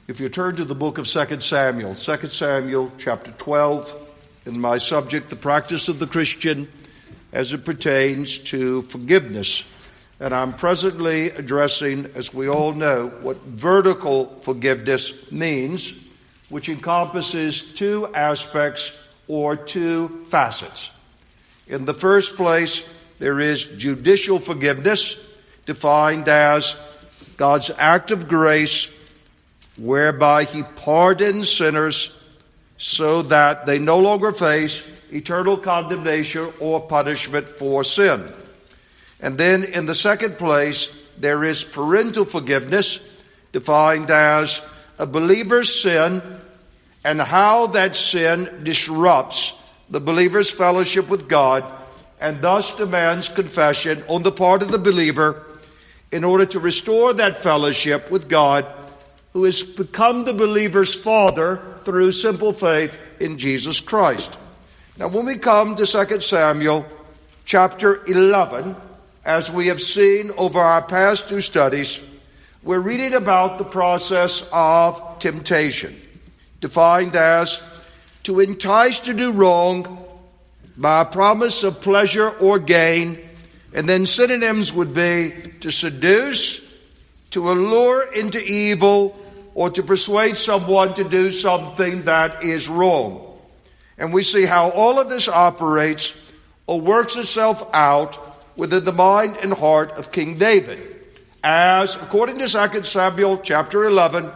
If you turn to the book of 2 Samuel chapter 12, in my subject, the practice of the Christian as it pertains to forgiveness. And I'm presently addressing, as we all know, what vertical forgiveness means, which encompasses two aspects or two facets. In the first place, there is judicial forgiveness, defined as God's act of grace whereby he pardons sinners so that they no longer face eternal condemnation or punishment for sin. And then in the second place, there is parental forgiveness, defined as a believer's sin and how that sin disrupts the believer's fellowship with God and thus demands confession on the part of the believer in order to restore that fellowship with God, who has become the believer's father through simple faith in Jesus Christ. Now, when we come to 2 Samuel chapter 11, as we have seen over our past two studies, we're reading about the process of temptation, defined as to entice to do wrong by a promise of pleasure or gain, and then synonyms would be to seduce, to allure into evil, or to persuade someone to do something that is wrong. And we see how all of this operates or works itself out within the mind and heart of King David, as, according to 2 Samuel chapter 11,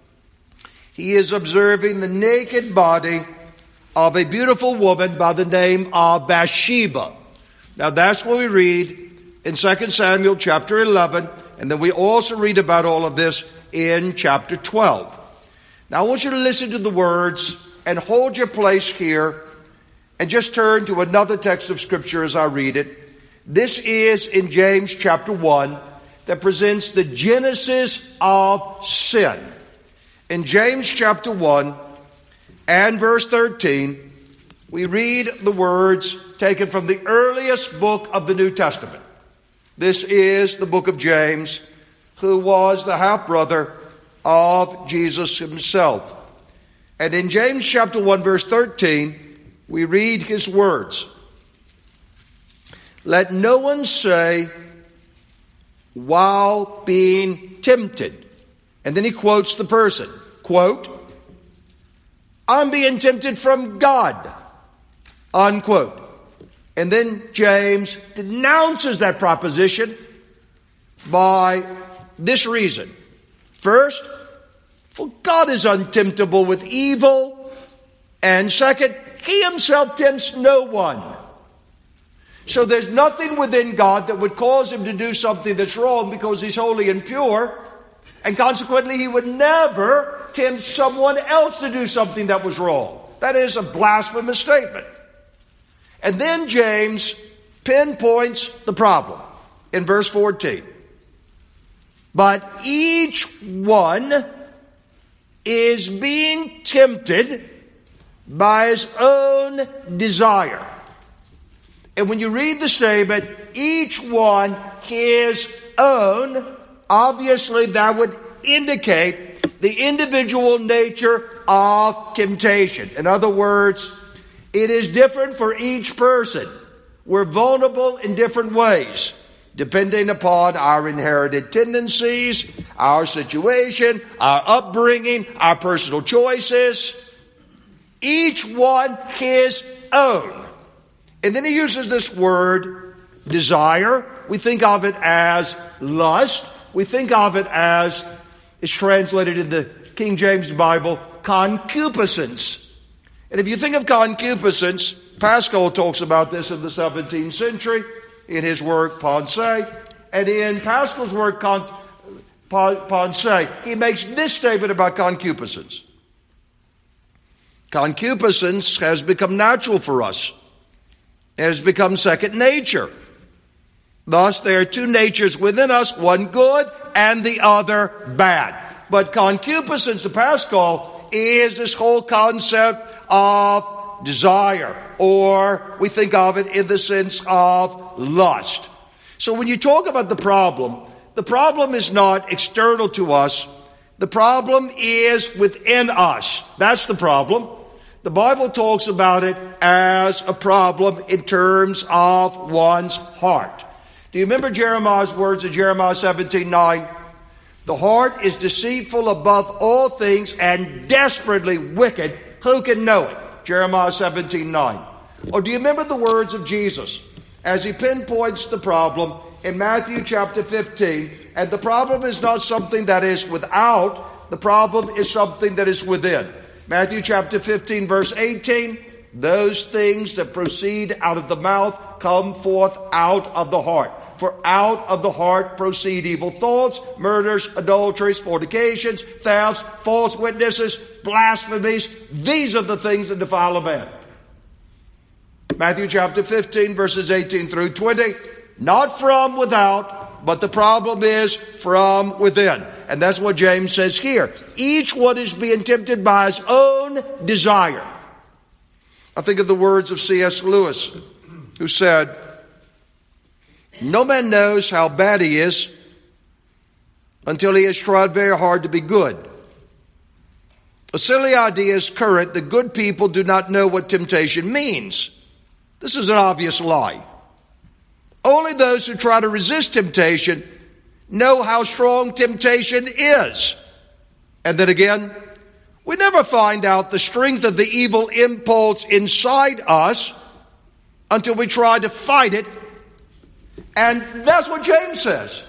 he is observing the naked body of a beautiful woman by the name of Bathsheba. Now that's what we read in 2 Samuel chapter 11, and then we also read about all of this in chapter 12. Now I want you to listen to the words and hold your place here and just turn to another text of Scripture as I read it. This is in James chapter 1 that presents the genesis of sin. In James chapter 1 and verse 13, we read the words taken from the earliest book of the New Testament. This is the book of James, who was the half-brother of Jesus himself. And in James chapter 1 verse 13, we read his words. Let no one say, while being tempted. And then he quotes the person. Quote, I'm being tempted from God. Unquote. And then James denounces that proposition by this reason. First, for God is untemptable with evil. And second, he himself tempts no one. So there's nothing within God that would cause him to do something that's wrong because he's holy and pure. And consequently, he would never tempt someone else to do something that was wrong. That is a blasphemous statement. And then James pinpoints the problem in verse 14. But each one is being tempted by his own desire. And when you read the statement, each one his own, obviously that would indicate the individual nature of temptation. In other words, it is different for each person. We're vulnerable in different ways, depending upon our inherited tendencies, our situation, our upbringing, our personal choices. Each one his own. And then he uses this word, desire. We think of it as lust. We think of it as, it's translated in the King James Bible, concupiscence. And if you think of concupiscence, Pascal talks about this in the 17th century in his work Pensée. And in Pascal's work Pensée, he makes this statement about concupiscence. Concupiscence has become natural for us. It has become second nature. Thus, there are two natures within us, one good and the other bad. But concupiscence, to Pascal, is this whole concept of desire, or we think of it in the sense of lust. So when you talk about the problem is not external to us. The problem is within us. That's the problem. The Bible talks about it as a problem in terms of one's heart. Do you remember Jeremiah's words in Jeremiah 17:9? The heart is deceitful above all things and desperately wicked. Who can know it? Jeremiah 17:9. Or do you remember the words of Jesus as he pinpoints the problem in Matthew chapter 15? And the problem is not something that is without. The problem is something that is within. Matthew chapter 15 verse 18. Those things that proceed out of the mouth come forth out of the heart. For out of the heart proceed evil thoughts, murders, adulteries, fornications, thefts, false witnesses, blasphemies. These are the things that defile a man. Matthew chapter 15 verses 18 through 20. Not from without, but the problem is from within. And that's what James says here. Each one is being tempted by his own desire. I think of the words of C.S. Lewis, who said, no man knows how bad he is until he has tried very hard to be good. A silly idea is current that good people do not know what temptation means. This is an obvious lie. Only those who try to resist temptation know how strong temptation is. And then again, we never find out the strength of the evil impulse inside us until we try to fight it. And that's what James says.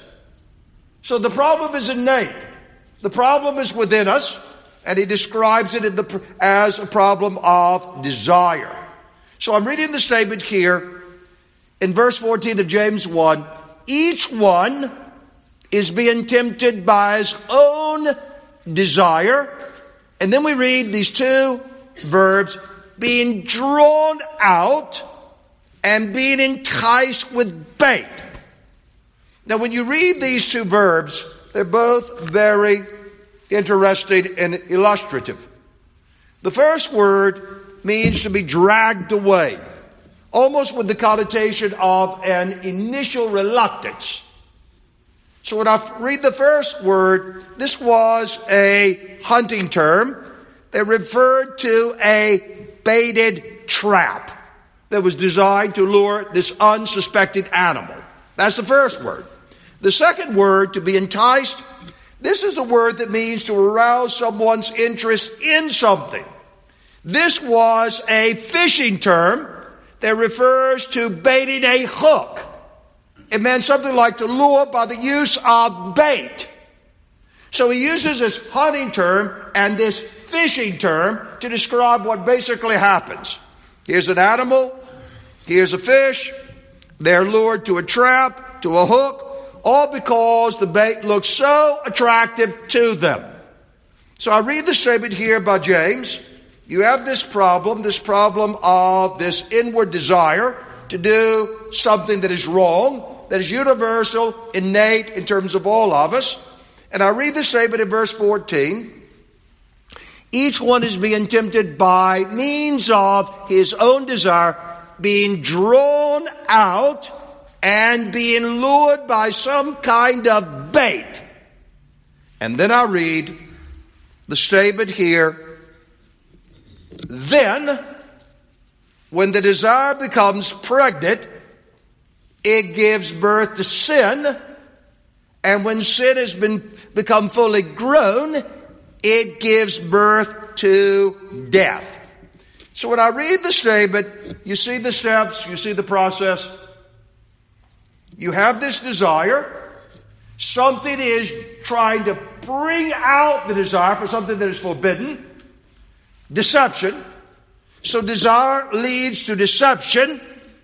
So the problem is innate. The problem is within us, and he describes it as a problem of desire. So I'm reading the statement here in verse 14 of James 1. Each one is being tempted by his own desire. And then we read these two verbs, being drawn out and being enticed with bait. Now, when you read these two verbs, they're both very interesting and illustrative. The first word means to be dragged away, almost with the connotation of an initial reluctance. So when I read the first word, this was a hunting term that referred to a baited trap that was designed to lure this unsuspected animal. That's the first word. The second word, to be enticed, this is a word that means to arouse someone's interest in something. This was a fishing term that refers to baiting a hook. It meant something like to lure by the use of bait. So he uses this hunting term and this fishing term to describe what basically happens. Here's an animal, here's a fish, they're lured to a trap, to a hook, all because the bait looks so attractive to them. So I read the statement here by James. You have this problem of this inward desire to do something that is wrong, that is universal, innate in terms of all of us. And I read the statement in verse 14. Each one is being tempted by means of his own desire, being drawn out and being lured by some kind of bait. And then I read the statement here. Then, when the desire becomes pregnant, it gives birth to sin. And when sin has become fully grown, it gives birth to death. So when I read the statement, you see the steps, you see the process. You have this desire. Something is trying to bring out the desire for something that is forbidden. Deception. So desire leads to deception.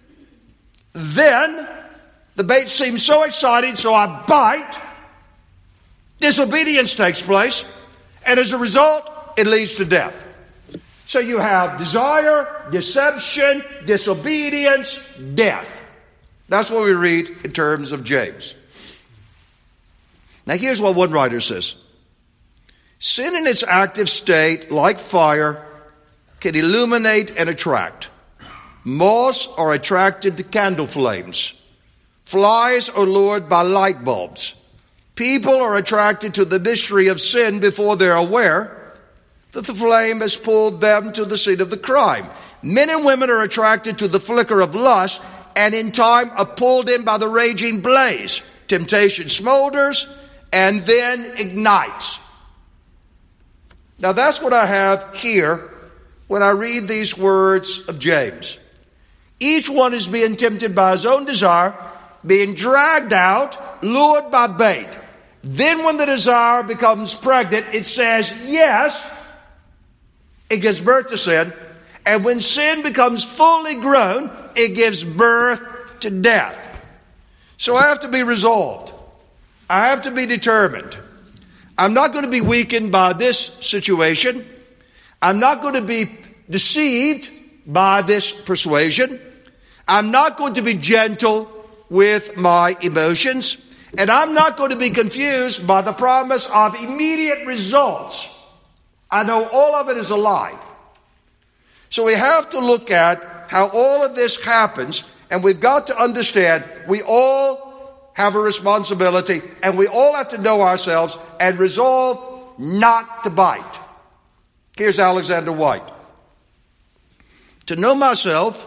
Then the bait seems so exciting, so I bite. Disobedience takes place. And as a result, it leads to death. So you have desire, deception, disobedience, death. That's what we read in terms of James. Now here's what one writer says. Sin in its active state, like fire, can illuminate and attract. Moths are attracted to candle flames. Flies are lured by light bulbs. People are attracted to the mystery of sin before they're aware that the flame has pulled them to the scene of the crime. Men and women are attracted to the flicker of lust and in time are pulled in by the raging blaze. Temptation smolders and then ignites. Now that's what I have here when I read these words of James. Each one is being tempted by his own desire, being dragged out, lured by bait. Then when the desire becomes pregnant, it says yes, it gives birth to sin. And when sin becomes fully grown, it gives birth to death. So I have to be resolved. I have to be determined. I'm not going to be weakened by this situation. I'm not going to be deceived by this persuasion. I'm not going to be gentle with my emotions. And I'm not going to be confused by the promise of immediate results. I know all of it is a lie. So we have to look at how all of this happens, and we've got to understand we all have a responsibility, and we all have to know ourselves and resolve not to bite. Here's Alexander White. To know myself,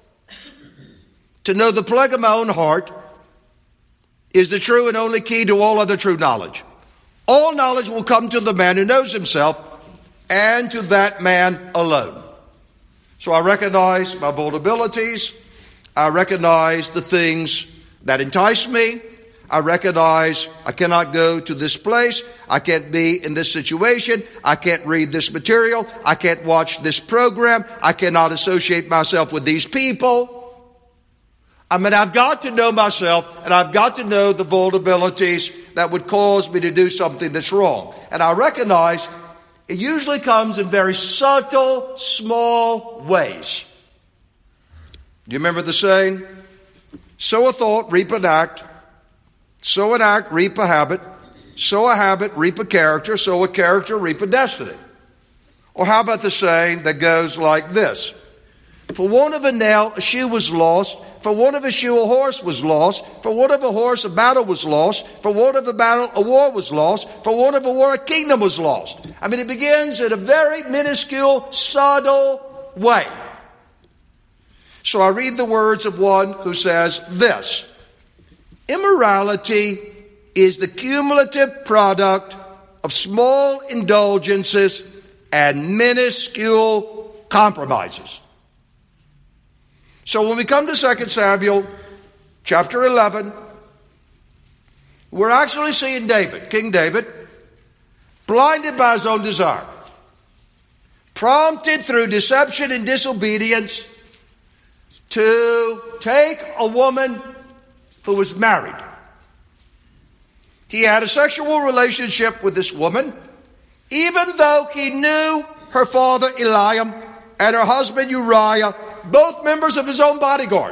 to know the plague of my own heart, is the true and only key to all other true knowledge. All knowledge will come to the man who knows himself, and to that man alone. So I recognize my vulnerabilities. I recognize the things that entice me. I recognize I cannot go to this place. I can't be in this situation. I can't read this material. I can't watch this program. I cannot associate myself with these people. I mean, I've got to know myself, and I've got to know the vulnerabilities that would cause me to do something that's wrong. And I recognize it usually comes in very subtle, small ways. Do you remember the saying? Sow a thought, reap an act. Sow an act, reap a habit. Sow a habit, reap a character. Sow a character, reap a destiny. Or how about the saying that goes like this? For want of a nail, a shoe was lost. For want of a shoe, a horse was lost. For want of a horse, a battle was lost. For want of a battle, a war was lost. For want of a war, a kingdom was lost. I mean, it begins in a very minuscule, subtle way. So I read the words of one who says this: immorality is the cumulative product of small indulgences and minuscule compromises. So when we come to 2 Samuel chapter 11, we're actually seeing David, King David, blinded by his own desire, prompted through deception and disobedience to take a woman who was married. He had a sexual relationship with this woman, even though he knew her father Eliam and her husband Uriah, both members of his own bodyguard.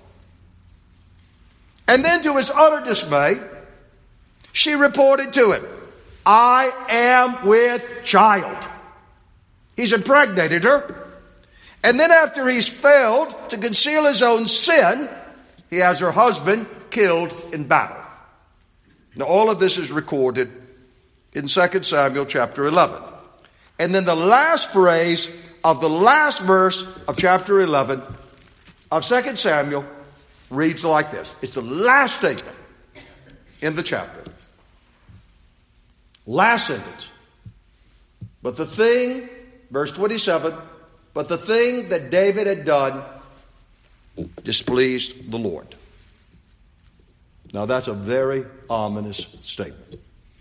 And then to his utter dismay, she reported to him, I am with child. He's impregnated her. And then after he's failed to conceal his own sin, he has her husband killed in battle. Now all of this is recorded in 2 Samuel chapter 11. And then the last phrase of the last verse of chapter 11 of 2 Samuel reads like this. It's the last statement in the chapter. Last sentence. But the thing, verse 27, but the thing that David had done displeased the Lord. Now that's a very ominous statement.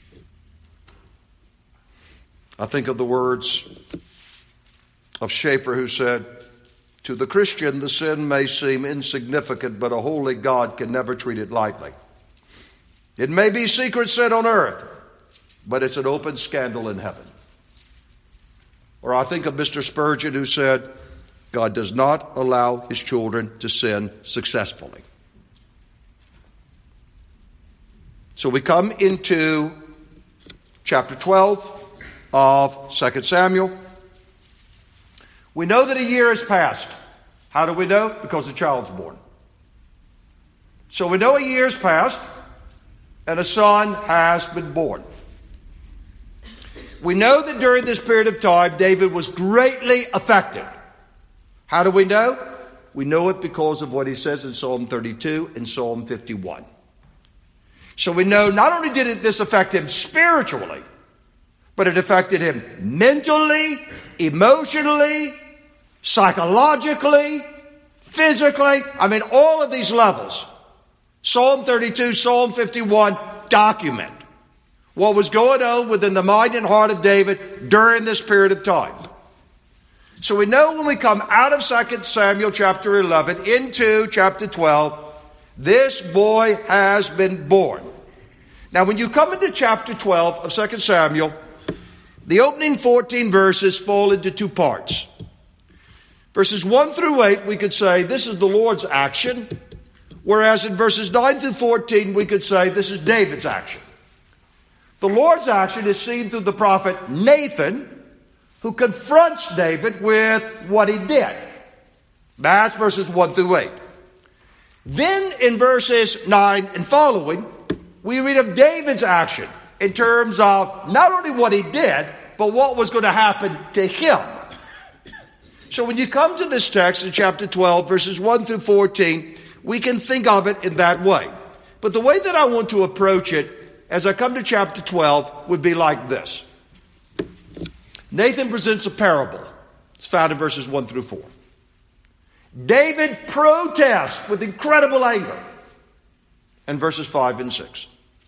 I think of the words of Schaeffer, who said, to the Christian, the sin may seem insignificant, but a holy God can never treat it lightly. It may be secret sin on earth, but it's an open scandal in heaven. Or I think of Mr. Spurgeon, who said, God does not allow his children to sin successfully. So we come into chapter 12 of 2 Samuel. We know that a year has passed. How do we know? Because the child's born. So we know a year's passed. and a son has been born. We know that during this period of time, David was greatly affected. How do we know? We know it because of what he says in Psalm 32 and Psalm 51. So we know not only did this affect him spiritually, but it affected him mentally, emotionally, psychologically, physically. I mean, all of these levels. Psalm 32, Psalm 51 document what was going on within the mind and heart of David during this period of time. So we know when we come out of 2 Samuel chapter 11 into chapter 12, this boy has been born. Now when you come into chapter 12 of 2 Samuel, the opening 14 verses fall into two parts. Verses 1 through 8, we could say this is the Lord's action, whereas in verses 9 through 14, we could say this is David's action. The Lord's action is seen through the prophet Nathan, who confronts David with what he did. That's verses 1 through 8. Then in verses 9 and following, we read of David's action in terms of not only what he did, but what was going to happen to him. So when you come to this text in chapter 12, verses 1 through 14, we can think of it in that way. But the way that I want to approach it as I come to chapter 12 would be like this. Nathan presents a parable. It's found in verses 1 through 4. David protests with incredible anger in verses 5 and 6.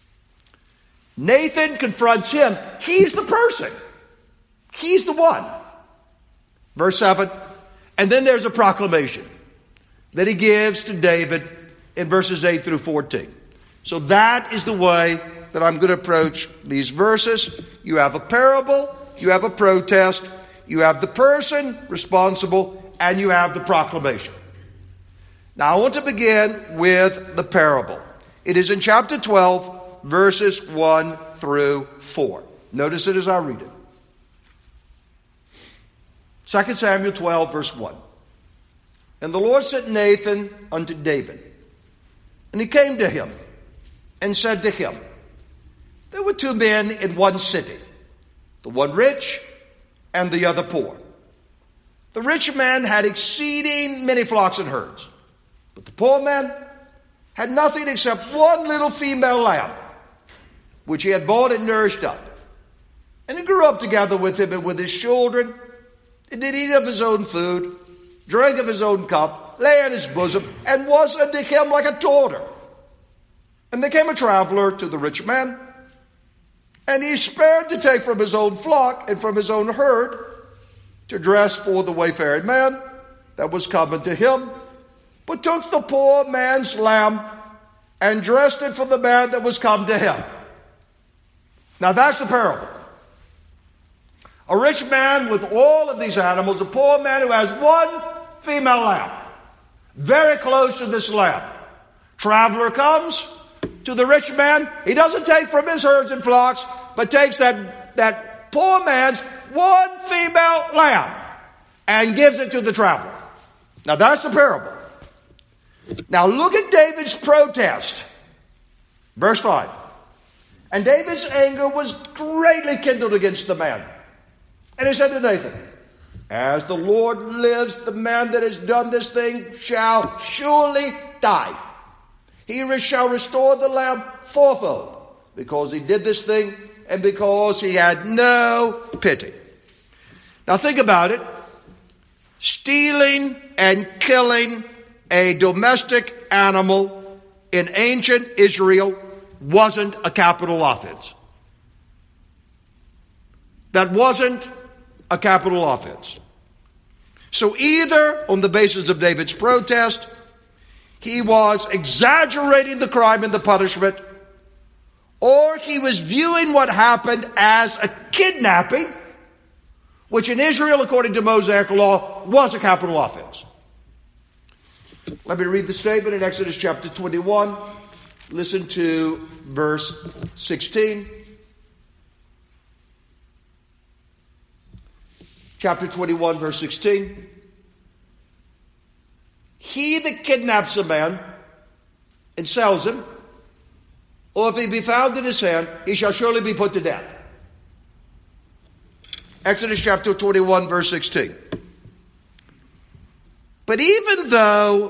Nathan confronts him. He's the person. He's the one. Verse 7. And then there's a proclamation that he gives to David in verses 8 through 14. So that is the way that I'm going to approach these verses. You have a parable, you have a protest, you have the person responsible, and you have the proclamation. Now I want to begin with the parable. It is in chapter 12, verses 1 through 4. Notice it as I read it. 2 Samuel 12, verse 1. And the Lord sent Nathan unto David. And he came to him and said to him, there were two men in one city, the one rich and the other poor. The rich man had exceeding many flocks and herds, but the poor man had nothing except one little female lamb, which he had bought and nourished up. And he grew up together with him and with his children, and did eat of his own food, drank of his own cup, lay in his bosom, and was unto him like a daughter. And there came a traveler to the rich man, and he spared to take from his own flock and from his own herd to dress for the wayfaring man that was coming to him, but took the poor man's lamb and dressed it for the man that was come to him. Now that's the parable. A rich man with all of these animals, a poor man who has one female lamb, very close to this lamb. Traveler comes to the rich man. He doesn't take from his herds and flocks, but takes that poor man's one female lamb and gives it to the traveler. Now that's the parable. Now look at David's protest. Verse 5. And David's anger was greatly kindled against the man. And he said to Nathan, as the Lord lives, the man that has done this thing shall surely die. He shall restore the lamb fourfold, because he did this thing and because he had no pity. Now think about it. Stealing and killing a domestic animal in ancient Israel wasn't a capital offense. That wasn't a capital offense. So either on the basis of David's protest, he was exaggerating the crime and the punishment, or he was viewing what happened as a kidnapping, which in Israel, according to Mosaic law, was a capital offense. Let me read the statement in Exodus chapter 21. Listen to verse 16. Chapter 21, verse 16. He that kidnaps a man and sells him or if he be found in his hand, he shall surely be put to death. Exodus chapter 21, verse 16. But even though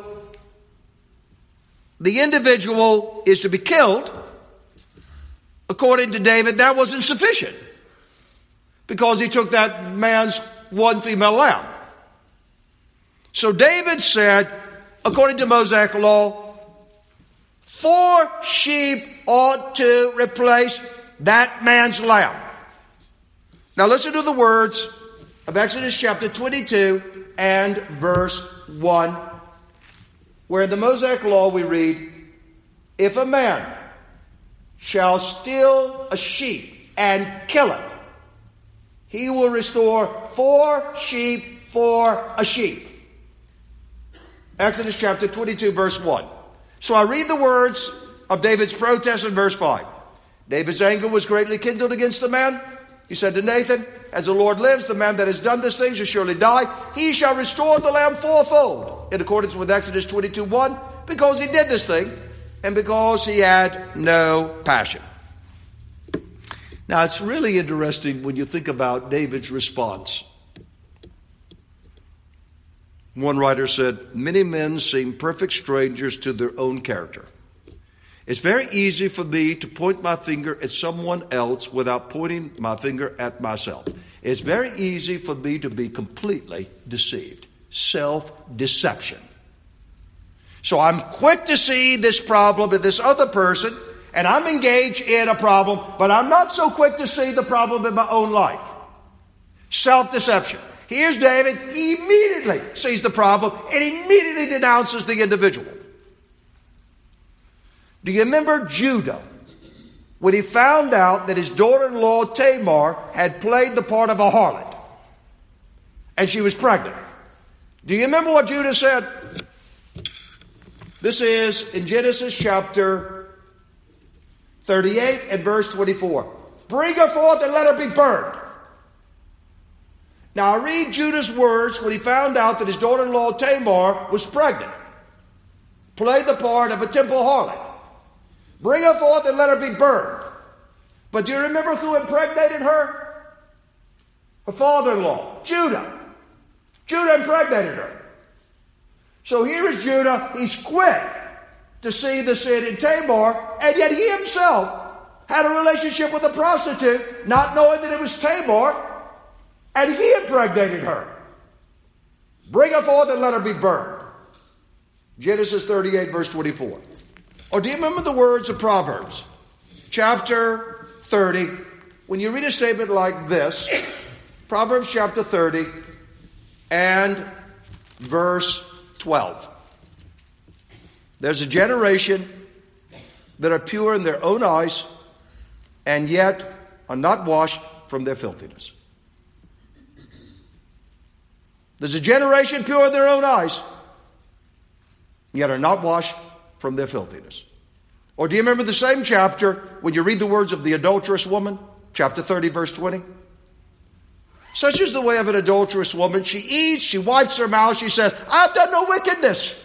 the individual is to be killed, according to David, that wasn't sufficient, because he took that man's one female lamb. So David said, according to Mosaic law, 4 sheep ought to replace that man's lamb. Now listen to the words of Exodus chapter 22 and verse 1, where in the Mosaic law we read, if a man shall steal a sheep and kill it, he will restore 4 sheep for a sheep. Exodus chapter 22, verse 1. So I read the words of David's protest in verse 5. David's anger was greatly kindled against the man. He said to Nathan, as the Lord lives, the man that has done this thing shall surely die. He shall restore the lamb fourfold, in accordance with Exodus 22:1, because he did this thing, and because he had no passion. Now, it's really interesting when you think about David's response. One writer said, many men seem perfect strangers to their own character. It's very easy for me to point my finger at someone else without pointing my finger at myself. It's very easy for me to be completely deceived. Self-deception. So I'm quick to see this problem in this other person, and I'm engaged in a problem, but I'm not so quick to see the problem in my own life. Self-deception. Here's David. He immediately sees the problem and immediately denounces the individual. Do you remember Judah, when he found out that his daughter-in-law Tamar had played the part of a harlot and she was pregnant? Do you remember what Judah said? This is in Genesis chapter 38 and verse 24. Bring her forth and let her be burned. Now I read Judah's words when he found out that his daughter-in-law Tamar was pregnant, played the part of a temple harlot. Bring her forth and let her be burned. But do you remember who impregnated her? Her father-in-law, Judah. Judah impregnated her. So here is Judah. He's quick to see the sin in Tamar, and yet he himself had a relationship with a prostitute, not knowing that it was Tamar, and he impregnated her. Bring her forth and let her be burned. Genesis 38, verse 24. Or do you remember the words of Proverbs? Chapter 30. When you read a statement like this, Proverbs chapter 30 and verse 12. There's a generation that are pure in their own eyes and yet are not washed from their filthiness. There's a generation pure in their own eyes, yet are not washed from their filthiness. Or do you remember the same chapter when you read the words of the adulterous woman? Chapter 30, verse 20. Such is the way of an adulterous woman. She eats, she wipes her mouth, she says, I've done no wickedness.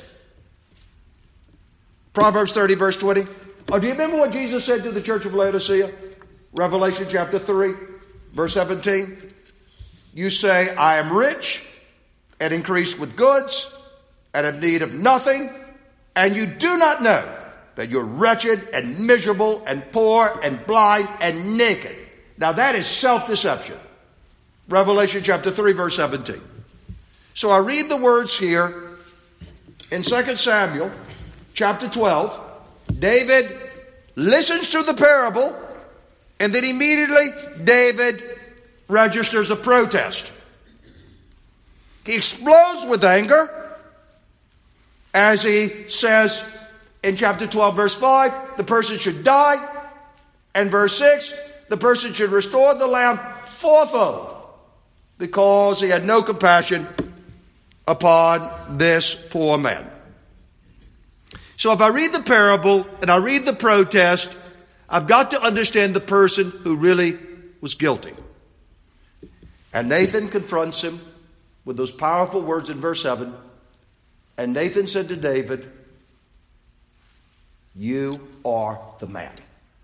Proverbs 30, verse 20. Or do you remember what Jesus said to the church of Laodicea? Revelation chapter 3, verse 17. You say, I am rich and increased with goods and have need of nothing, and you do not know that you're wretched and miserable and poor and blind and naked. Now that is self-deception. Revelation chapter 3, verse 17. So I read the words here in 2 Samuel chapter 12. David listens to the parable, and then immediately David registers a protest. He explodes with anger as he says in chapter 12, verse 5, the person should die. And verse 6, the person should restore the lamb fourfold because he had no compassion upon this poor man. So if I read the parable and I read the protest, I've got to understand the person who really was guilty. And Nathan confronts him with those powerful words in verse 7. And Nathan said to David, you are the man.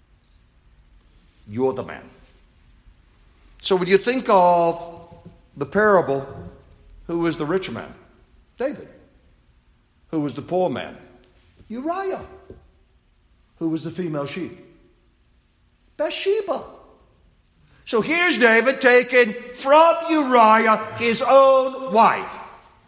You're the man. So when you think of the parable, who was the rich man? David. Who was the poor man? Uriah. Who was the female sheep? Bathsheba. So here's David taking from Uriah his own wife.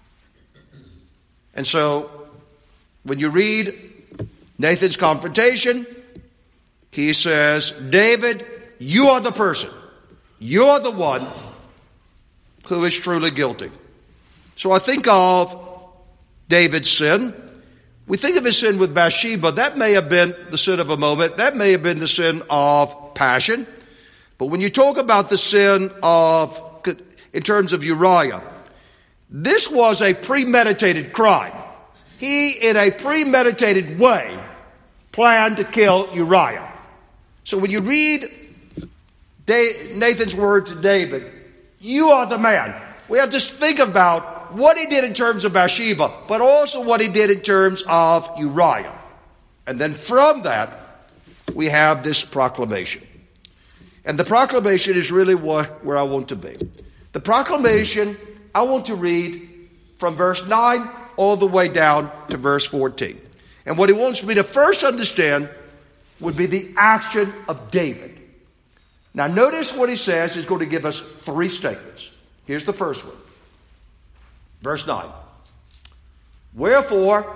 And so when you read Nathan's confrontation, he says, David, you are the person. You're the one who is truly guilty. So I think of David's sin. We think of his sin with Bathsheba. That may have been the sin of a moment. That may have been the sin of passion. But when you talk about the sin in terms of Uriah, this was a premeditated crime. He, in a premeditated way, planned to kill Uriah. So when you read Nathan's word to David, you are the man. We have to think about what he did in terms of Bathsheba, but also what he did in terms of Uriah. And then from that, we have this proclamation. And the proclamation is really where I want to be. The proclamation, I want to read from verse 9 all the way down to verse 14. And what he wants me to first understand would be the action of David. Now notice what he says. He's going to give us three statements. Here's the first one. Verse 9. Wherefore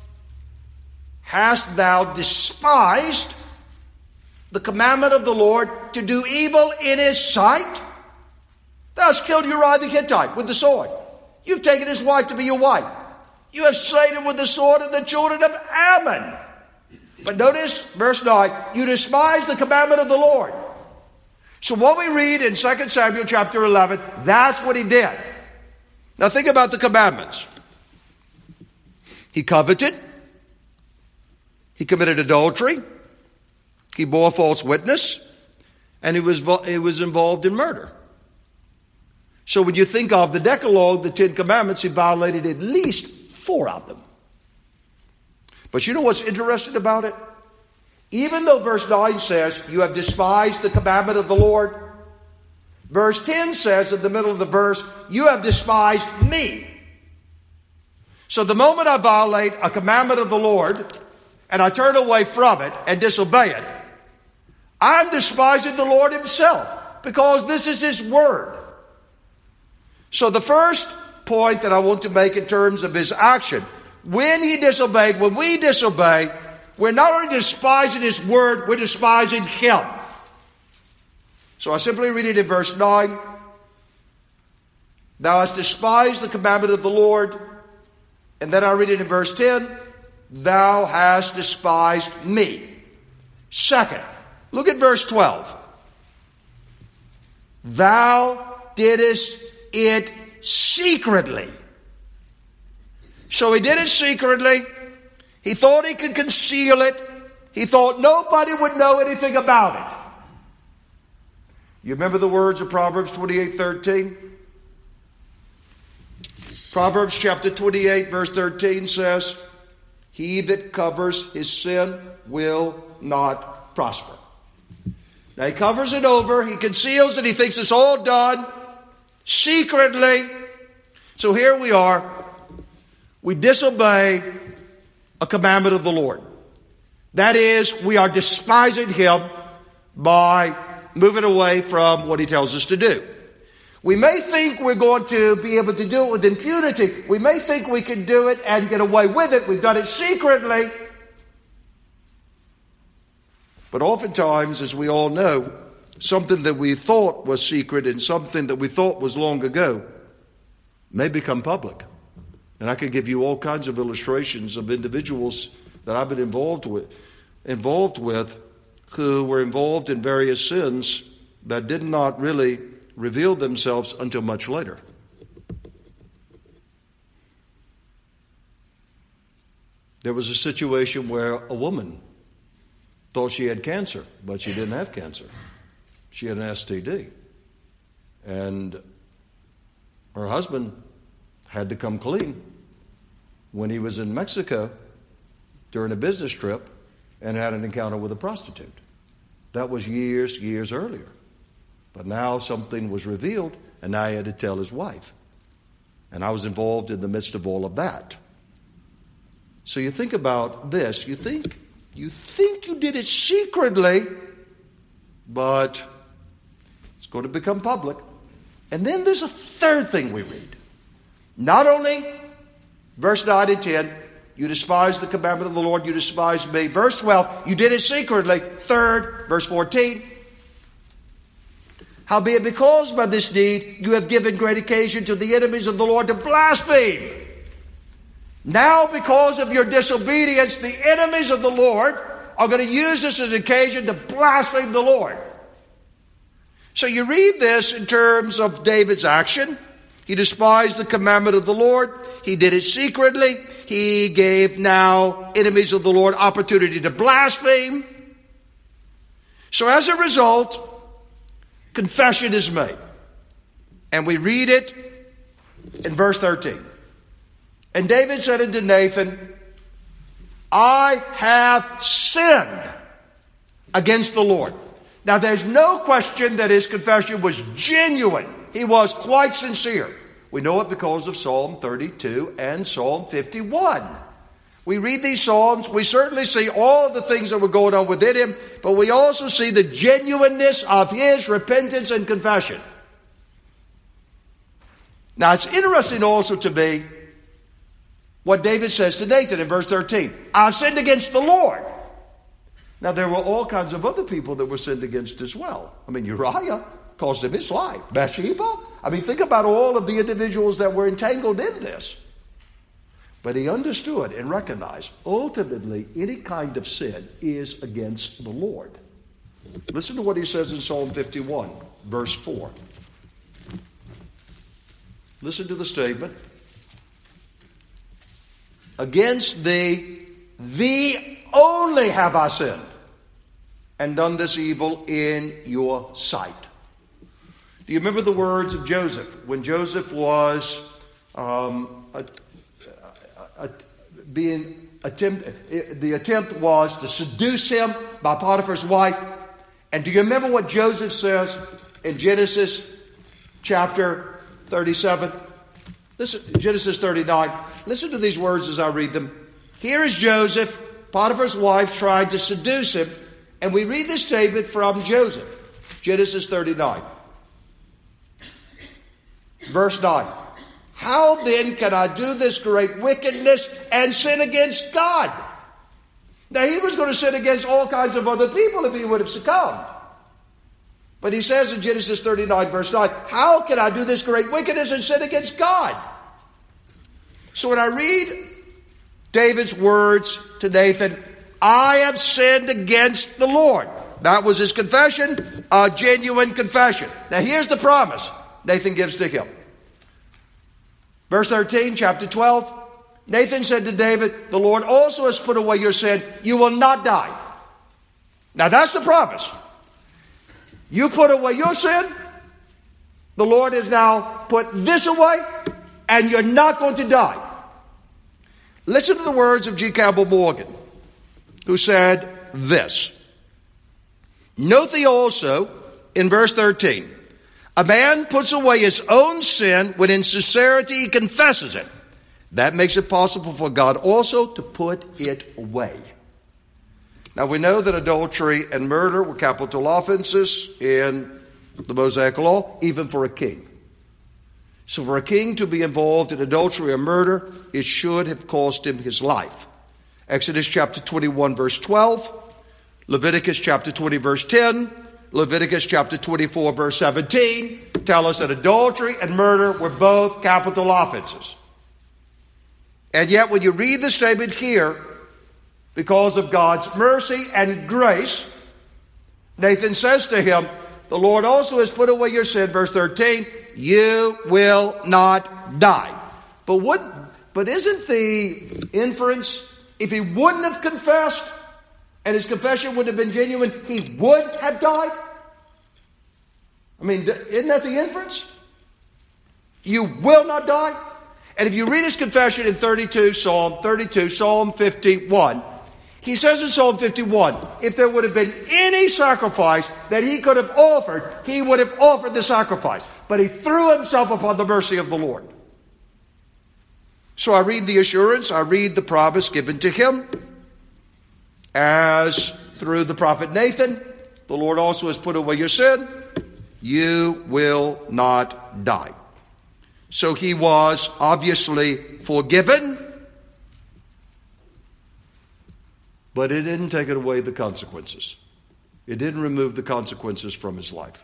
hast thou despised the commandment of the Lord to do evil in his sight? Thou hast killed Uriah the Hittite with the sword. You've taken his wife to be your wife. You have slain him with the sword of the children of Ammon. But notice verse 9, you despise the commandment of the Lord. So what we read in 2 Samuel chapter 11, that's what he did. Now think about the commandments. He coveted. He committed adultery. He bore false witness. And he was involved in murder. So when you think of the Decalogue, the 10 Commandments, he violated at least 4 of them. But you know what's interesting about it? Even though verse 9 says, you have despised the commandment of the Lord, verse 10 says in the middle of the verse, you have despised me. So the moment I violate a commandment of the Lord and I turn away from it and disobey it, I'm despising the Lord himself because this is his word. So the first point that I want to make in terms of his action, when he disobeyed, when we disobey, we're not only despising his word, we're despising him. So I simply read it in verse 9. Thou hast despised the commandment of the Lord. And then I read it in verse 10. Thou hast despised me. Second, look at verse 12. Thou didst it secretly. So he did it secretly. He thought he could conceal it. He thought nobody would know anything about it. You remember the words of Proverbs 28:13? Proverbs chapter 28 verse 13 says, he that covers his sin will not prosper. Now he covers it over. He conceals it. He thinks it's all done secretly. So here we are. We disobey a commandment of the Lord. That is, we are despising him by moving away from what he tells us to do. We may think we're going to be able to do it with impunity. We may think we can do it and get away with it. We've done it secretly. But oftentimes, as we all know, something that we thought was secret and something that we thought was long ago may become public. And I could give you all kinds of illustrations of individuals that I've been involved with who were involved in various sins that did not really reveal themselves until much later. There was a situation where a woman thought she had cancer, but she didn't have cancer. She had an STD. And her husband had to come clean when he was in Mexico during a business trip and had an encounter with a prostitute. That was years earlier. But now something was revealed, and now he had to tell his wife. And I was involved in the midst of all of that. So you think about this. You think you did it secretly, but it's going to become public. And then there's a third thing we read. Not only, verse 9 and 10, you despise the commandment of the Lord, you despise me. Verse 12, you did it secretly. Third, verse 14, howbeit because by this deed you have given great occasion to the enemies of the Lord to blaspheme. Now because of your disobedience, the enemies of the Lord are going to use this as an occasion to blaspheme the Lord. So you read this in terms of David's action. He despised the commandment of the Lord. He did it secretly. He gave now enemies of the Lord opportunity to blaspheme. So as a result, confession is made. And we read it in verse 13. And David said unto Nathan, I have sinned against the Lord. Now there's no question that his confession was genuine. He was quite sincere. We know it because of Psalm 32 and Psalm 51. We read these Psalms, we certainly see all the things that were going on within him, but we also see the genuineness of his repentance and confession. Now it's interesting also to me what David says to Nathan in verse 13. I've sinned against the Lord. Now there were all kinds of other people that were sinned against as well. I mean, Uriah cost him his life. Bathsheba. I mean, think about all of the individuals that were entangled in this. But he understood and recognized ultimately any kind of sin is against the Lord. Listen to what he says in Psalm 51, verse 4. Listen to the statement. Against thee only have I sinned, and done this evil in your sight. Do you remember the words of Joseph? When Joseph was the attempt was to seduce him by Potiphar's wife. And do you remember what Joseph says in Genesis chapter 37? Listen, Genesis 39. Listen to these words as I read them. Here is Joseph, Potiphar's wife, trying to seduce him. And we read this statement from Joseph. Genesis 39. Verse 9. How then can I do this great wickedness and sin against God? Now he was going to sin against all kinds of other people if he would have succumbed. But he says in Genesis 39 verse 9, how can I do this great wickedness and sin against God? So when I read David's words to Nathan, I have sinned against the Lord. That was his confession, a genuine confession. Now here's the promise Nathan gives to him. Verse 13, chapter 12. Nathan said to David, the Lord also has put away your sin. You will not die. Now that's the promise. You put away your sin. The Lord has now put this away, and you're not going to die. Listen to the words of G. Campbell Morgan, who said this. Note thee also in verse 13, a man puts away his own sin when in sincerity he confesses it. That makes it possible for God also to put it away. Now we know that adultery and murder were capital offenses in the Mosaic Law, even for a king. So for a king to be involved in adultery or murder, it should have cost him his life. Exodus chapter 21 verse 12, Leviticus chapter 20 verse 10, Leviticus chapter 24 verse 17 tell us that adultery and murder were both capital offenses. And yet when you read the statement here, because of God's mercy and grace, Nathan says to him, the Lord also has put away your sin, verse 13, you will not die. But isn't the inference, if he wouldn't have confessed and his confession would have been genuine, he would have died? I mean, isn't that the inference? You will not die? And if you read his confession in Psalm 32, Psalm 51, He says in Psalm 51, if there would have been any sacrifice that he could have offered, he would have offered the sacrifice. But he threw himself upon the mercy of the Lord. So I read the assurance, I read the promise given to him, as through the prophet Nathan, the Lord also has put away your sin. You will not die. So he was obviously forgiven, but it didn't take away the consequences. It didn't remove the consequences from his life.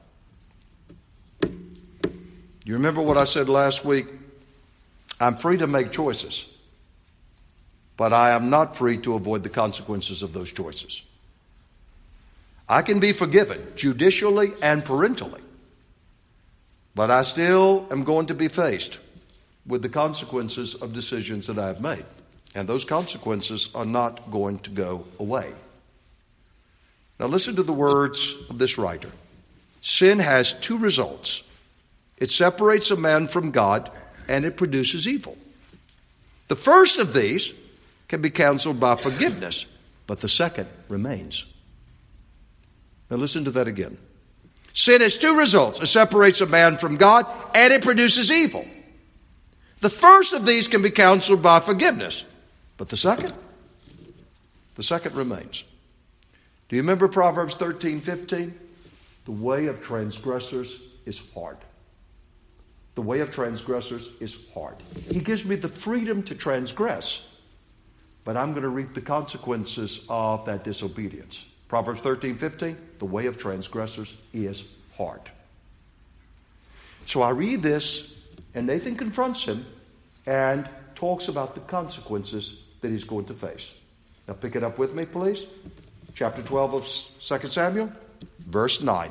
You remember what I said last week? I'm free to make choices, but I am not free to avoid the consequences of those choices. I can be forgiven judicially and parentally, but I still am going to be faced with the consequences of decisions that I have made. And those consequences are not going to go away. Now listen to the words of this writer. Sin has two results. It separates a man from God, and it produces evil. The first of these can be counseled by forgiveness, but the second remains. Now listen to that again. Sin has two results. It separates a man from God, and it produces evil. The first of these can be counseled by forgiveness, but the second remains. Do you remember Proverbs 13:15? The way of transgressors is hard. The way of transgressors is hard. He gives me the freedom to transgress, but I'm going to reap the consequences of that disobedience. Proverbs 13:15, the way of transgressors is hard. So I read this, and Nathan confronts him and talks about the consequences that he's going to face. Now pick it up with me, please. Chapter 12 of 2 Samuel, verse 9.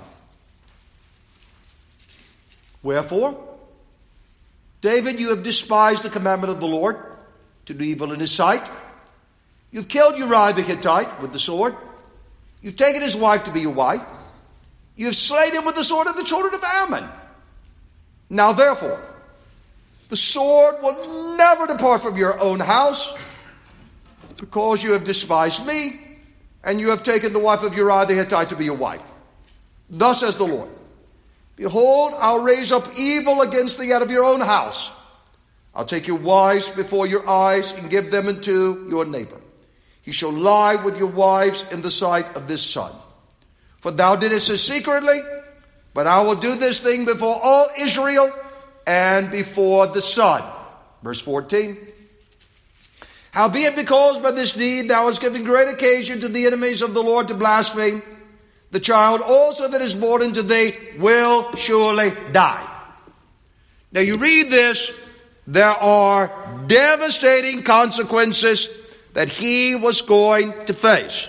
Wherefore, David, you have despised the commandment of the Lord to do evil in his sight. You've killed Uriah the Hittite with the sword. You've taken his wife to be your wife. You have slain him with the sword of the children of Ammon. Now therefore, the sword will never depart from your own house, because you have despised me, and you have taken the wife of Uriah the Hittite to be your wife. Thus says the Lord, behold, I'll raise up evil against thee out of your own house. I'll take your wives before your eyes and give them unto your neighbor. He shall lie with your wives in the sight of this son. For thou didst it secretly, but I will do this thing before all Israel and before the sun. Verse 14. Howbeit, because by this deed thou hast given great occasion to the enemies of the Lord to blaspheme, the child also that is born unto thee will surely die. Now you read this, there are devastating consequences that he was going to face.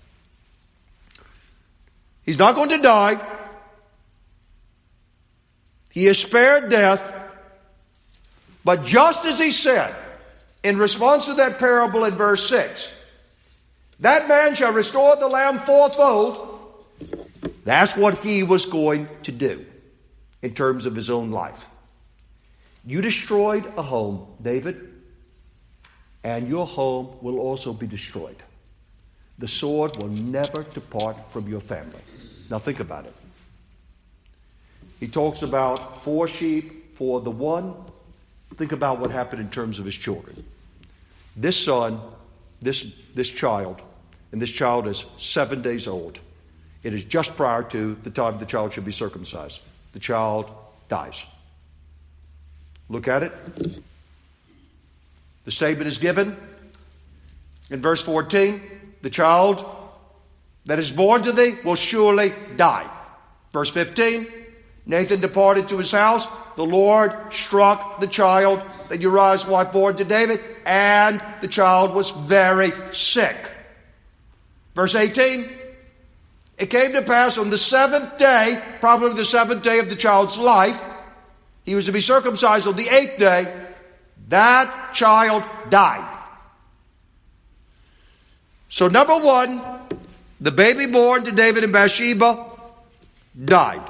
He's not going to die. He is spared death. But just as he said, in response to that parable in verse 6, that man shall restore the lamb fourfold. That's what he was going to do in terms of his own life. You destroyed a home, David, and your home will also be destroyed. The sword will never depart from your family. Now think about it. He talks about 4 sheep for the one. Think about what happened in terms of his children. This son, this child, and this child is 7 days old. It is just prior to the time the child should be circumcised. The child dies. Look at it. The statement is given in verse 14. The child that is born to thee will surely die. Verse 15. Nathan departed to his house. The Lord struck the child that Uriah's wife bore to David, and the child was very sick. Verse 18. It came to pass on the 7th day, probably the 7th day of the child's life, he was to be circumcised on the 8th day, that child died. So number one, the baby born to David and Bathsheba died.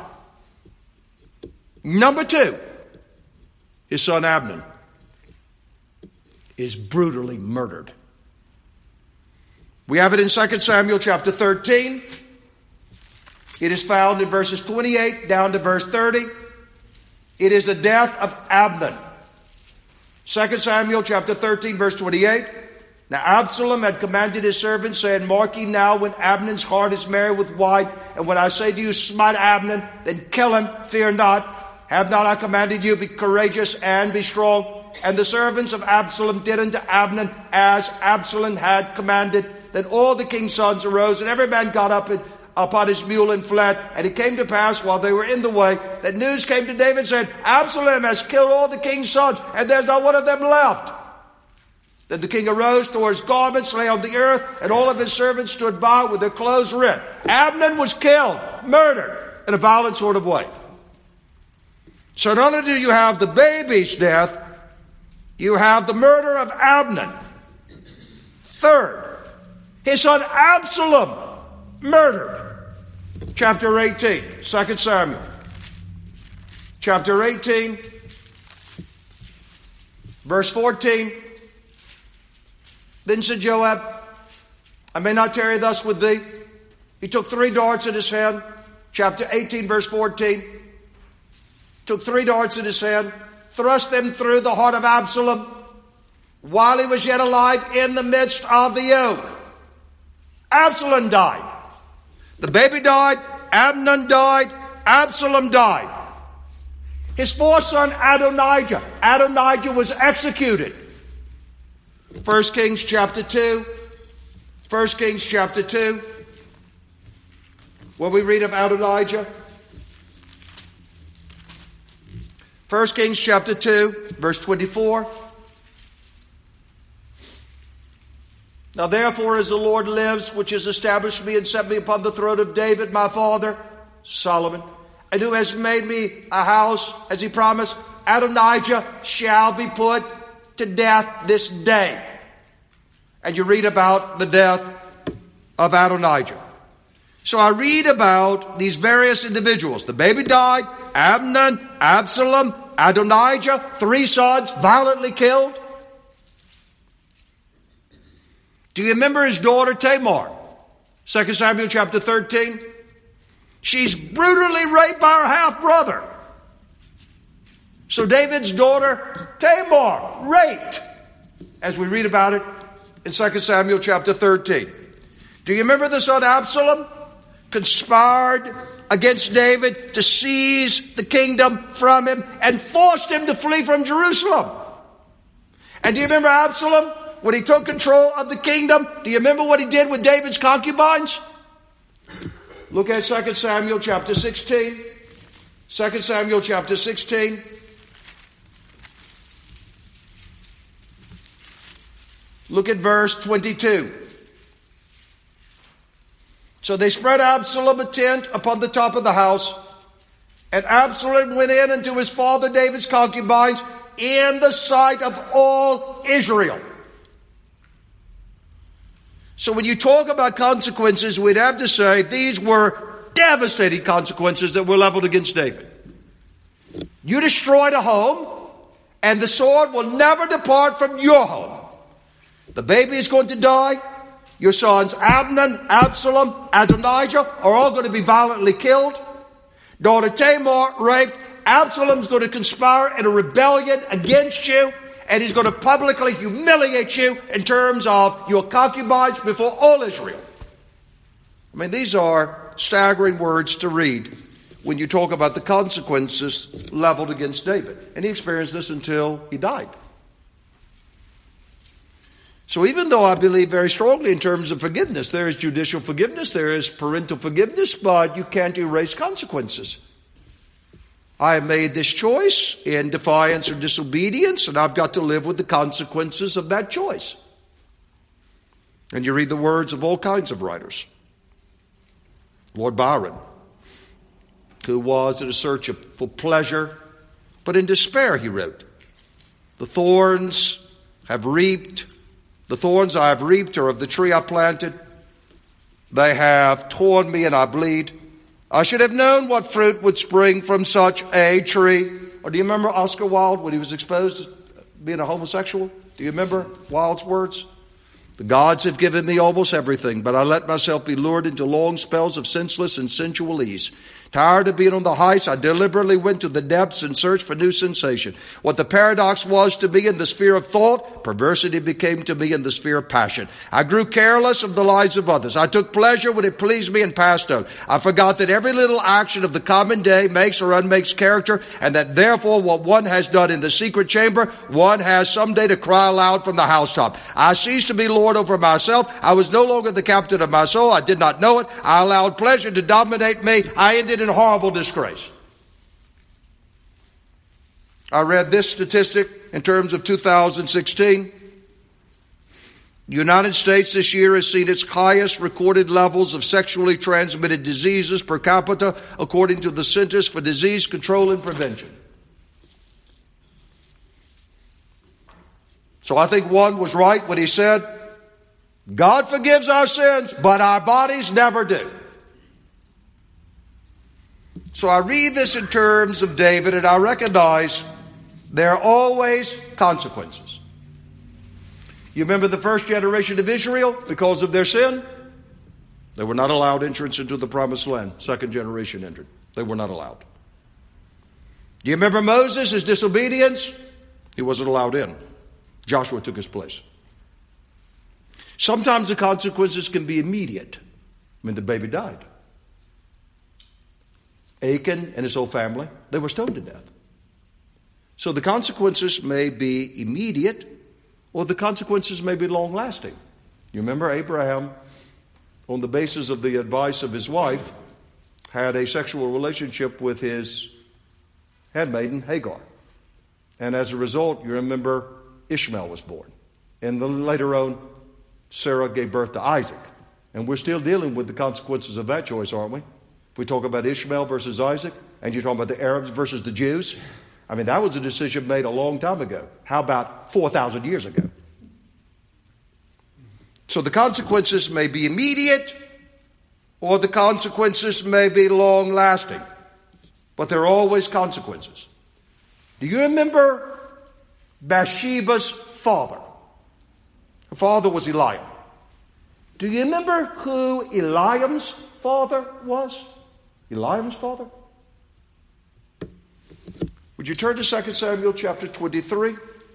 Number two, his son Abner is brutally murdered. We have it in 2 Samuel chapter 13. It is found in verses 28 down to verse 30. It is the death of Abner. 2 Samuel chapter 13, verse 28. Now Absalom had commanded his servants, saying, Mark ye now, when Abner's heart is merry with wine, and when I say to you, smite Abner, then kill him, fear not. Have not I commanded you, be courageous and be strong? And the servants of Absalom did unto Abner as Absalom had commanded. Then all the king's sons arose, and every man got up upon his mule and fled. And it came to pass, while they were in the way, that news came to David, saying, Absalom has killed all the king's sons, and there's not one of them left. Then the king arose, tore his garments, lay on the earth, and all of his servants stood by with their clothes rent. Abner was killed, murdered, in a violent sort of way. So not only do you have the baby's death, you have the murder of Abner. Third, his son Absalom murdered. Chapter 18, 2 Samuel. Chapter 18, verse 14. Then said Joab, I may not tarry thus with thee. He took 3 darts in his hand. Chapter 18, verse 14. Took 3 darts in his hand, thrust them through the heart of Absalom while he was yet alive in the midst of the yoke. Absalom died. The baby died. Amnon died. Absalom died. His 4th son, Adonijah. Adonijah was executed. 1 Kings chapter 2. 1 Kings chapter 2. Where we read of Adonijah. 1 Kings chapter 2, verse 24. Now therefore, as the Lord lives, which has established me and set me upon the throne of David, my father, Solomon, and who has made me a house, as he promised, Adonijah shall be put to death this day. And you read about the death of Adonijah. So I read about these various individuals. The baby died, Amnon, Absalom, Adonijah, 3 sons violently killed. Do you remember his daughter Tamar? 2 Samuel chapter 13. She's brutally raped by her half-brother. So David's daughter Tamar raped, as we read about it in 2 Samuel chapter 13. Do you remember the son Absalom? Conspired against David to seize the kingdom from him and forced him to flee from Jerusalem. And do you remember Absalom, when he took control of the kingdom? Do you remember what he did with David's concubines? Look at 2 Samuel chapter 16. 2 Samuel chapter 16. Look at verse 22. So they spread Absalom a tent upon the top of the house, and Absalom went in unto his father David's concubines in the sight of all Israel. So when you talk about consequences, we'd have to say these were devastating consequences that were leveled against David. You destroyed a home, and the sword will never depart from your home. The baby is going to die. Your sons Amnon, Absalom, Adonijah are all going to be violently killed. Daughter Tamar raped. Absalom's going to conspire in a rebellion against you, and he's going to publicly humiliate you in terms of your concubines before all Israel. I mean, these are staggering words to read when you talk about the consequences leveled against David. And he experienced this until he died. So even though I believe very strongly in terms of forgiveness, there is judicial forgiveness, there is parental forgiveness, but you can't erase consequences. I have made this choice in defiance or disobedience, and I've got to live with the consequences of that choice. And you read the words of all kinds of writers. Lord Byron, who was in a search for pleasure, but in despair, he wrote, the thorns I have reaped are of the tree I planted. They have torn me and I bleed. I should have known what fruit would spring from such a tree. Or do you remember Oscar Wilde when he was exposed as being a homosexual? Do you remember Wilde's words? The gods have given me almost everything, but I let myself be lured into long spells of senseless and sensual ease. Tired of being on the heights, I deliberately went to the depths in search for new sensation. What the paradox was to me in the sphere of thought, perversity became to me in the sphere of passion. I grew careless of the lives of others. I took pleasure when it pleased me and passed on. I forgot that every little action of the common day makes or unmakes character, and that therefore what one has done in the secret chamber, one has someday to cry aloud from the housetop. I ceased to be Lord over myself. I was no longer the captain of my soul. I did not know it. I allowed pleasure to dominate me. I ended in horrible disgrace. I read this statistic in terms of 2016. The United States this year has seen its highest recorded levels of sexually transmitted diseases per capita, according to the Centers for Disease Control and Prevention. So I think one was right when he said, God forgives our sins, but our bodies never do. So I read this in terms of David, and I recognize there are always consequences. You remember the first generation of Israel, because of their sin, they were not allowed entrance into the promised land. Second generation entered. They were not allowed. Do you remember Moses, his disobedience? He wasn't allowed in. Joshua took his place. Sometimes the consequences can be immediate. I mean, the baby died. Achan and his whole family, they were stoned to death. So the consequences may be immediate, or the consequences may be long-lasting. You remember Abraham, on the basis of the advice of his wife, had a sexual relationship with his handmaiden Hagar. And as a result, you remember Ishmael was born. And then later on, Sarah gave birth to Isaac. And we're still dealing with the consequences of that choice, aren't we? If we talk about Ishmael versus Isaac, and you're talking about the Arabs versus the Jews, I mean, that was a decision made a long time ago. How about 4,000 years ago? So the consequences may be immediate, or the consequences may be long-lasting. But there are always consequences. Do you remember Bathsheba's father? Her father was Eliam. Do you remember who Eliam's father was? Eliam's father? Would you turn to 2 Samuel chapter 23?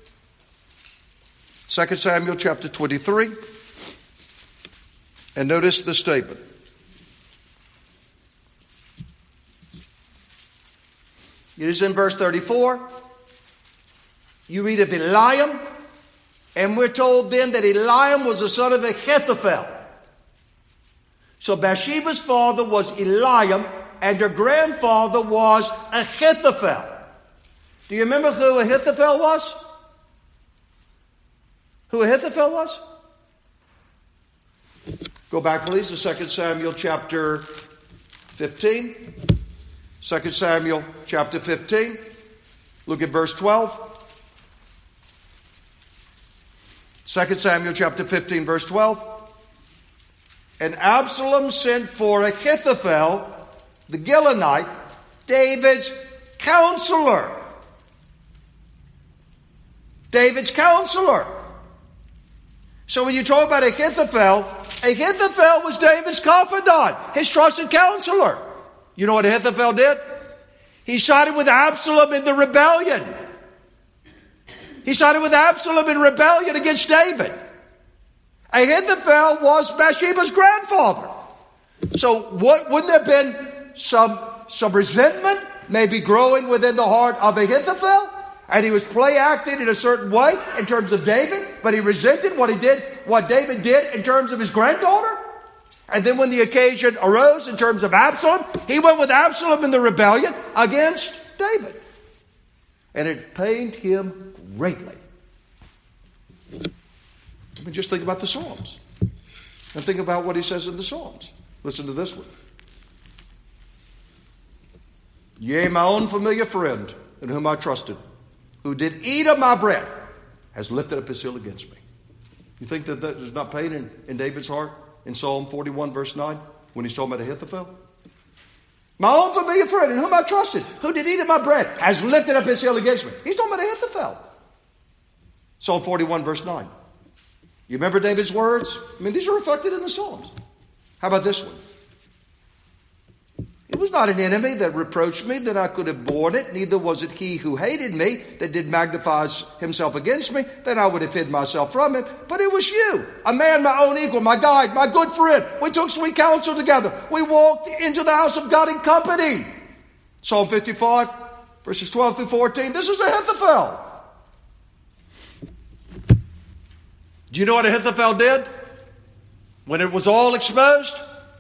2 Samuel chapter 23. And notice the statement. It is in verse 34. You read of Eliam, and we're told then that Eliam was the son of Ahithophel. So Bathsheba's father was Eliam, and her grandfather was Ahithophel. Do you remember who Ahithophel was? Who Ahithophel was? Go back, please, to 2 Samuel chapter 15. 2 Samuel chapter 15. Look at verse 12. 2 Samuel chapter 15, verse 12. And Absalom sent for Ahithophel, the Gilonite, David's counselor. David's counselor. So when you talk about Ahithophel, Ahithophel was David's confidant, his trusted counselor. You know what Ahithophel did? He sided with Absalom in the rebellion. He sided with Absalom in rebellion against David. Ahithophel was Bathsheba's grandfather. So wouldn't there have been some resentment maybe growing within the heart of Ahithophel? And he was play acting in a certain way in terms of David, but he resented what David did in terms of his granddaughter. And then when the occasion arose in terms of Absalom, he went with Absalom in the rebellion against David. And it pained him greatly. I mean, just think about the Psalms. And think about what he says in the Psalms. Listen to this one. Yea, my own familiar friend, in whom I trusted, who did eat of my bread, has lifted up his heel against me. You think that there's not pain in David's heart in Psalm 41, verse 9, when he's talking about Ahithophel? My own familiar friend, in whom I trusted, who did eat of my bread, has lifted up his heel against me. He's talking about Ahithophel. Psalm 41, verse 9. You remember David's words? I mean, these are reflected in the Psalms. How about this one? It was not an enemy that reproached me that I could have borne it, neither was it he who hated me that did magnify himself against me, that I would have hid myself from him. But it was you, a man my own equal, my guide, my good friend. We took sweet counsel together. We walked into the house of God in company. Psalm 55, verses 12 through 14. This is Ahithophel. Do you know what Ahithophel did when it was all exposed?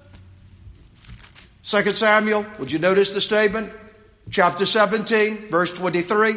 2 Samuel, would you notice the statement? Chapter 17, verse 23.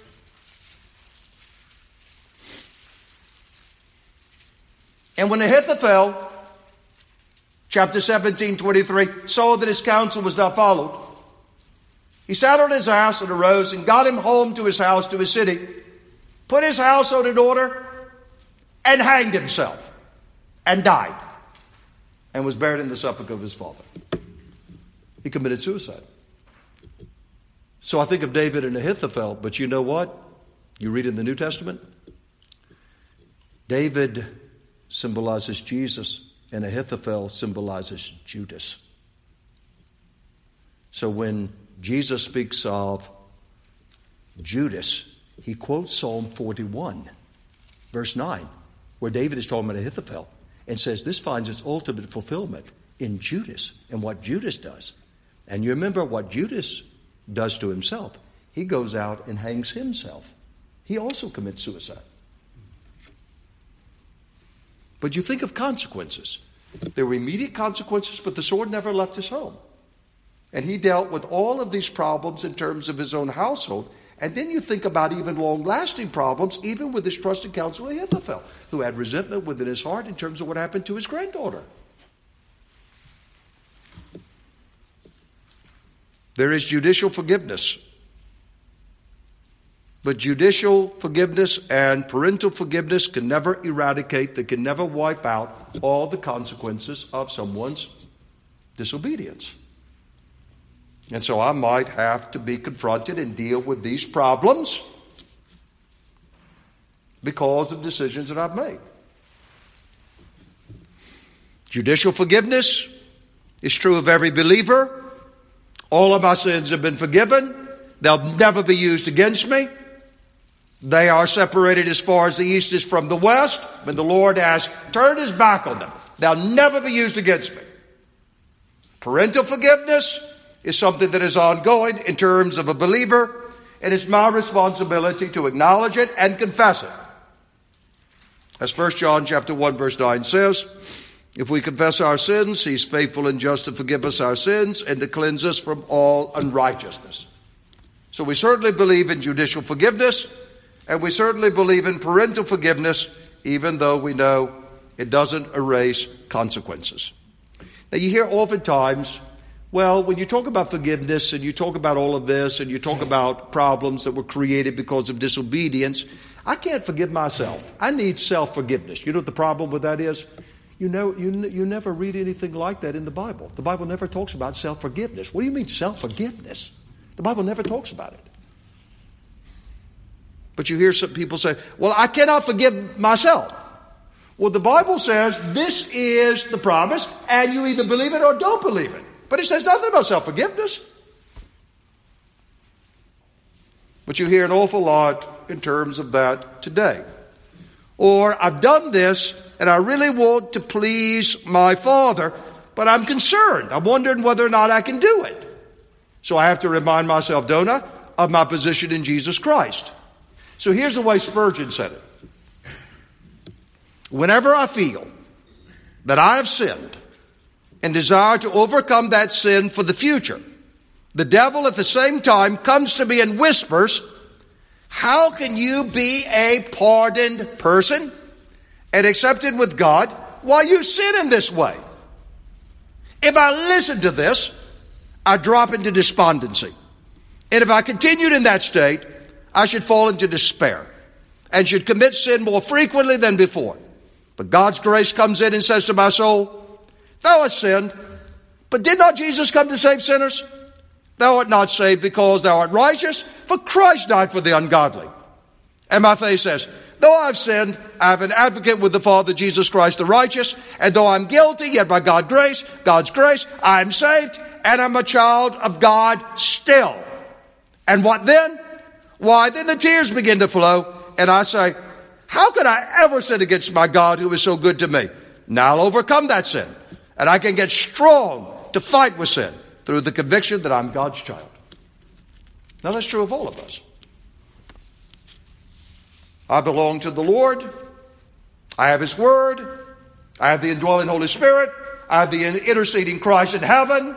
And when Ahithophel, chapter 17, 23, saw that his counsel was not followed, he sat on his ass and arose and got him home to his house, to his city, put his household in order, and hanged himself, and died, and was buried in the sepulchre of his father. He committed suicide. So I think of David and Ahithophel, but you know what? You read in the New Testament, David symbolizes Jesus, and Ahithophel symbolizes Judas. So when Jesus speaks of Judas, he quotes Psalm 41, verse 9, where David is talking about Ahithophel, and says this finds its ultimate fulfillment in Judas and what Judas does. And you remember what Judas does to himself. He goes out and hangs himself. He also commits suicide. But you think of consequences. There were immediate consequences, but the sword never left his home. And he dealt with all of these problems in terms of his own household. And then you think about even long-lasting problems, even with his trusted counselor Ahithophel, who had resentment within his heart in terms of what happened to his granddaughter. There is judicial forgiveness. But judicial forgiveness and parental forgiveness can never eradicate, they can never wipe out all the consequences of someone's disobedience. And so I might have to be confronted and deal with these problems because of decisions that I've made. Judicial forgiveness is true of every believer. All of my sins have been forgiven. They'll never be used against me. They are separated as far as the east is from the west. When the Lord has turned his back on them, they'll never be used against me. Parental forgiveness is something that is ongoing in terms of a believer, and it's my responsibility to acknowledge it and confess it. As 1 John chapter 1 verse 9 says, if we confess our sins, he's faithful and just to forgive us our sins and to cleanse us from all unrighteousness. So we certainly believe in judicial forgiveness, and we certainly believe in parental forgiveness, even though we know it doesn't erase consequences. Now you hear oftentimes, well, when you talk about forgiveness and you talk about all of this and you talk about problems that were created because of disobedience, I can't forgive myself. I need self-forgiveness. You know what the problem with that is? You never read anything like that in the Bible. The Bible never talks about self-forgiveness. What do you mean self-forgiveness? The Bible never talks about it. But you hear some people say, well, I cannot forgive myself. Well, the Bible says this is the promise, and you either believe it or don't believe it. But it says nothing about self-forgiveness. But you hear an awful lot in terms of that today. Or, I've done this, and I really want to please my Father, but I'm concerned. I'm wondering whether or not I can do it. So I have to remind myself, don't I, of my position in Jesus Christ. So here's the way Spurgeon said it. Whenever I feel that I have sinned and desire to overcome that sin for the future, the devil at the same time comes to me and whispers, how can you be a pardoned person and accepted with God while you sin in this way? If I listen to this, I drop into despondency. And if I continued in that state, I should fall into despair and should commit sin more frequently than before. But God's grace comes in and says to my soul, thou hast sinned, but did not Jesus come to save sinners? Thou art not saved because thou art righteous, for Christ died for the ungodly. And my faith says, Though I've sinned, I have an advocate with the Father, Jesus Christ the righteous. And though I'm guilty, yet by God's grace, I'm saved, and I'm a child of God still. And what then? Why, then the tears begin to flow, and I say, how could I ever sin against my God who is so good to me? Now I'll overcome that sin, and I can get strong to fight with sin through the conviction that I'm God's child. Now that's true of all of us. I belong to the Lord. I have His Word. I have the indwelling Holy Spirit. I have the interceding Christ in heaven.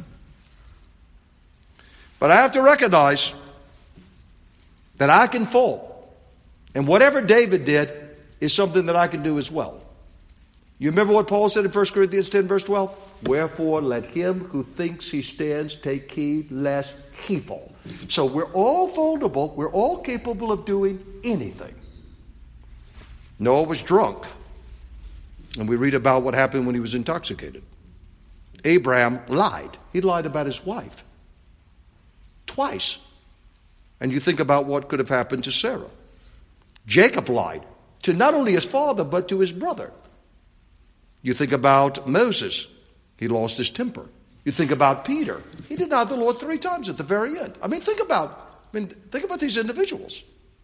But I have to recognize that I can fall. And whatever David did is something that I can do as well. You remember what Paul said in 1 Corinthians 10, verse 12? Wherefore let him who thinks he stands take heed lest he fall. So we're all vulnerable. We're all capable of doing anything. Noah was drunk. And we read about what happened when he was intoxicated. Abraham lied. He lied about his wife. Twice. And you think about what could have happened to Sarah. Jacob lied to not only his father, but to his brother. You think about Moses. He lost his temper. You think about Peter. He denied the Lord 3 times at the very end. Think about these individuals.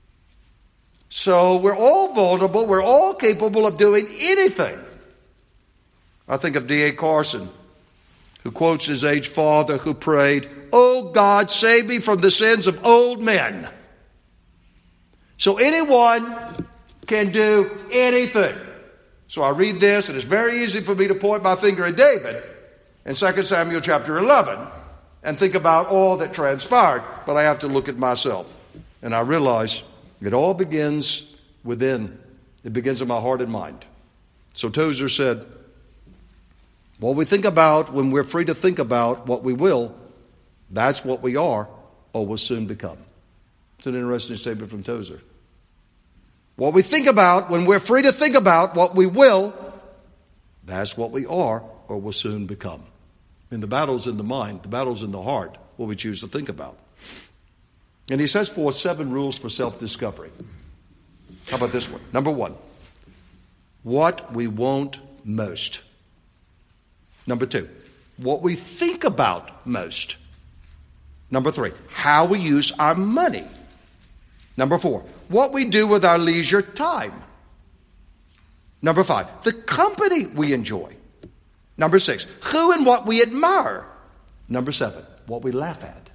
So we're all vulnerable. We're all capable of doing anything. I think of D.A. Carson, who quotes his aged father who prayed, "Oh God, save me from the sins of old men." So anyone can do anything. So I read this, and it's very easy for me to point my finger at David in 2 Samuel chapter 11 and think about all that transpired. But I have to look at myself. And I realize it all begins within. It begins in my heart and mind. So Tozer said, what we think about when we're free to think about what we will, that's what we are or will soon become. It's an interesting statement from Tozer. What we think about when we're free to think about what we will, that's what we are or will soon become. The battle's in the mind, the battle's in the heart, what we choose to think about. And he says 7 rules for self-discovery. How about this one? Number 1, what we want most. Number 2, what we think about most. Number 3, how we use our money. Number 4, what we do with our leisure time. Number 5, the company we enjoy. Number 6, who and what we admire. Number 7, what we laugh at.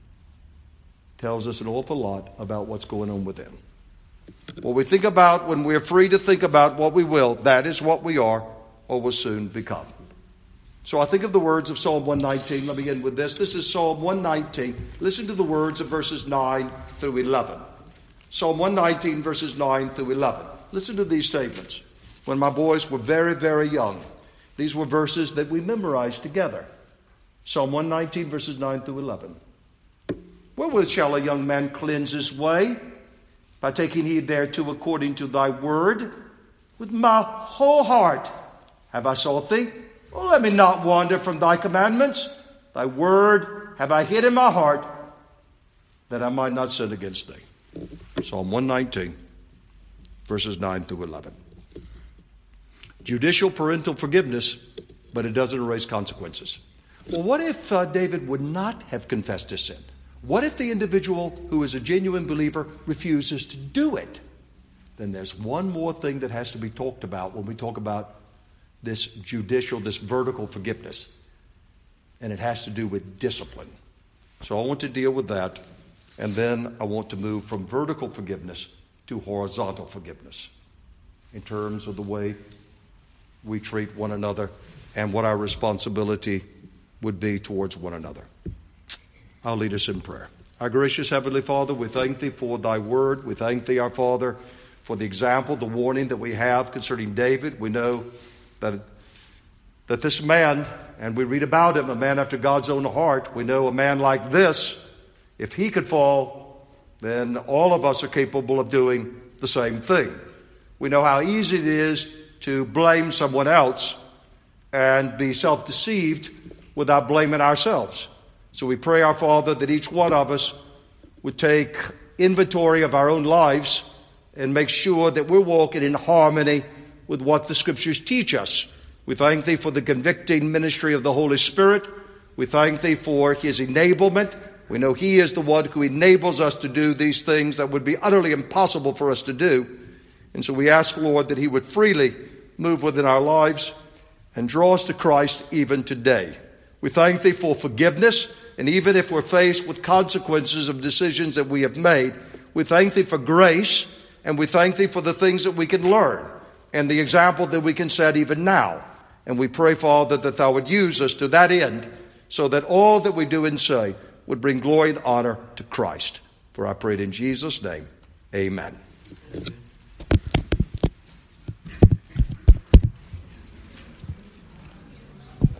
Tells us an awful lot about what's going on within. What we think about when we're free to think about what we will, that is what we are or will soon become. So I think of the words of Psalm 119. Let me end with this. This is Psalm 119. Listen to the words of verses 9 through 11. Psalm 119, verses 9 through 11. Listen to these statements. When my boys were very, very young, these were verses that we memorized together. Psalm 119, verses 9 through 11. Wherewith shall a young man cleanse his way? By taking heed thereto according to thy word. With my whole heart have I sought thee. Oh, let me not wander from thy commandments. Thy word have I hid in my heart, that I might not sin against thee. Psalm 119, verses 9 through 11. Judicial parental forgiveness, but it doesn't erase consequences. Well, what if David would not have confessed his sin? What if the individual who is a genuine believer refuses to do it? Then there's one more thing that has to be talked about when we talk about this vertical forgiveness. And it has to do with discipline. So I want to deal with that. And then I want to move from vertical forgiveness to horizontal forgiveness in terms of the way we treat one another and what our responsibility would be towards one another. I'll lead us in prayer. Our gracious Heavenly Father, we thank Thee for Thy word. We thank Thee, our Father, for the example, the warning that we have concerning David. We know that this man, and we read about him, a man after God's own heart, we know a man like this, if he could fall, then all of us are capable of doing the same thing. We know how easy it is to blame someone else and be self-deceived without blaming ourselves. So we pray, our Father, that each one of us would take inventory of our own lives and make sure that we're walking in harmony with what the Scriptures teach us. We thank Thee for the convicting ministry of the Holy Spirit. We thank Thee for His enablement. We know He is the one who enables us to do these things that would be utterly impossible for us to do. And so we ask, Lord, that He would freely move within our lives and draw us to Christ even today. We thank Thee for forgiveness, and even if we're faced with consequences of decisions that we have made, we thank Thee for grace, and we thank Thee for the things that we can learn and the example that we can set even now. And we pray, Father, that Thou would use us to that end so that all that we do and say would bring glory and honor to Christ. For I pray it in Jesus' name. Amen.